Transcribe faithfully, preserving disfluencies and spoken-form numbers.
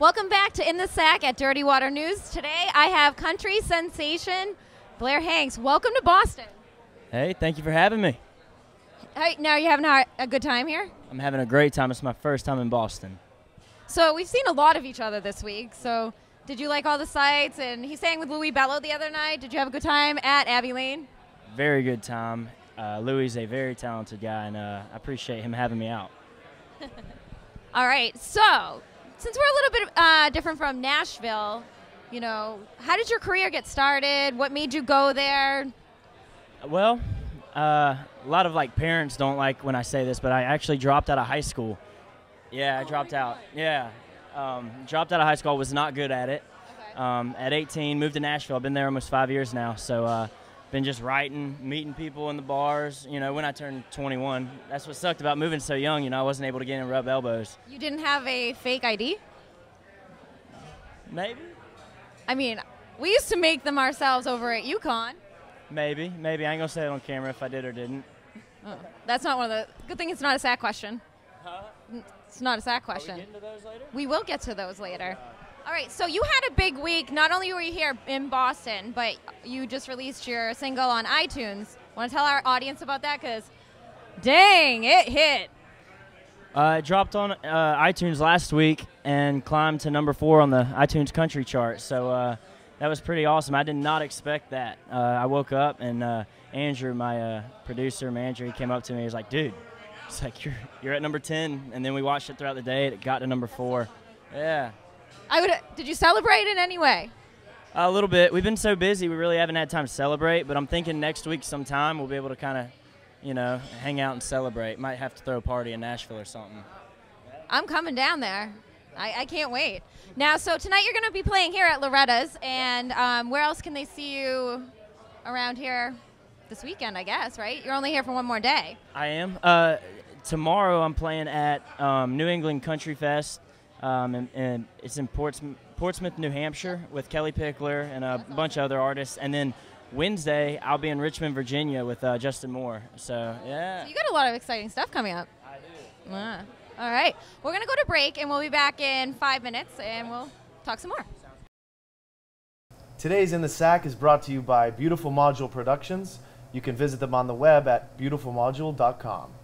Welcome back to In the Sack at Dirty Water News. Today I have country sensation Blair Hanks. Welcome to Boston. Hey, thank you for having me. Hey, now you having a, a good time here? I'm having a great time. It's my first time in Boston. So we've seen a lot of each other this week. So did you like all the sights? And he sang with Louis Bello the other night. Did you have a good time at Abbey Lane? Very good time. Uh, Louis is a very talented guy, and uh, I appreciate him having me out. All right. So since we're a little bit uh, different from Nashville, you know, how did your career get started? What made you go there? Well, uh, a lot of like parents don't like when I say this, but I actually dropped out of high school. Yeah, I dropped out. Yeah, um, dropped out of high school. Was not good at it. Okay. Um, at eighteen, moved to Nashville. I've been there almost five years now. So, uh, been just writing, meeting people in the bars. You know, when I turned twenty-one, that's what sucked about moving so young. You know, I wasn't able to get in and rub elbows. You didn't have a fake I D? Maybe. I mean, we used to make them ourselves over at UConn. Maybe, maybe. I ain't gonna say it on camera if I did or didn't. Oh, that's not one of the. Good thing it's not a sack question. Huh? It's not a sack question. Are we getting to those later? We will get to those later. All right, so you had a big week. Not only were you here in Boston, but you just released your single on iTunes. Want to tell our audience about that? Because, dang, it hit. Uh, it dropped on uh, iTunes last week and climbed to number four on the iTunes country chart. So uh, that was pretty awesome. I did not expect that. Uh, I woke up and uh, Andrew, my uh, producer, manager, he came up to me. He was like, "Dude, it's like you're you're at number ten." And then we watched it throughout the day. It got to number four. Yeah. I would. Did you celebrate in any way? A little bit. We've been so busy, we really haven't had time to celebrate. But I'm thinking next week sometime we'll be able to kind of, you know, hang out and celebrate. Might have to throw a party in Nashville or something. I'm coming down there. I, I can't wait. Now, so tonight you're going to be playing here at Loretta's. And um, where else can they see you around here this weekend, I guess, right? You're only here for one more day. I am. Uh, tomorrow I'm playing at um, New England Country Fest. Um, and, and it's in Portsmouth, Portsmouth, New Hampshire, with Kelly Pickler and a bunch of other artists. And then Wednesday, I'll be in Richmond, Virginia, with uh, Justin Moore. So, yeah. So you got a lot of exciting stuff coming up. I do. Ah. All right. We're going to go to break, and we'll be back in five minutes, and we'll talk some more. Today's In the Sack is brought to you by Beautiful Module Productions. You can visit them on the web at beautiful module dot com.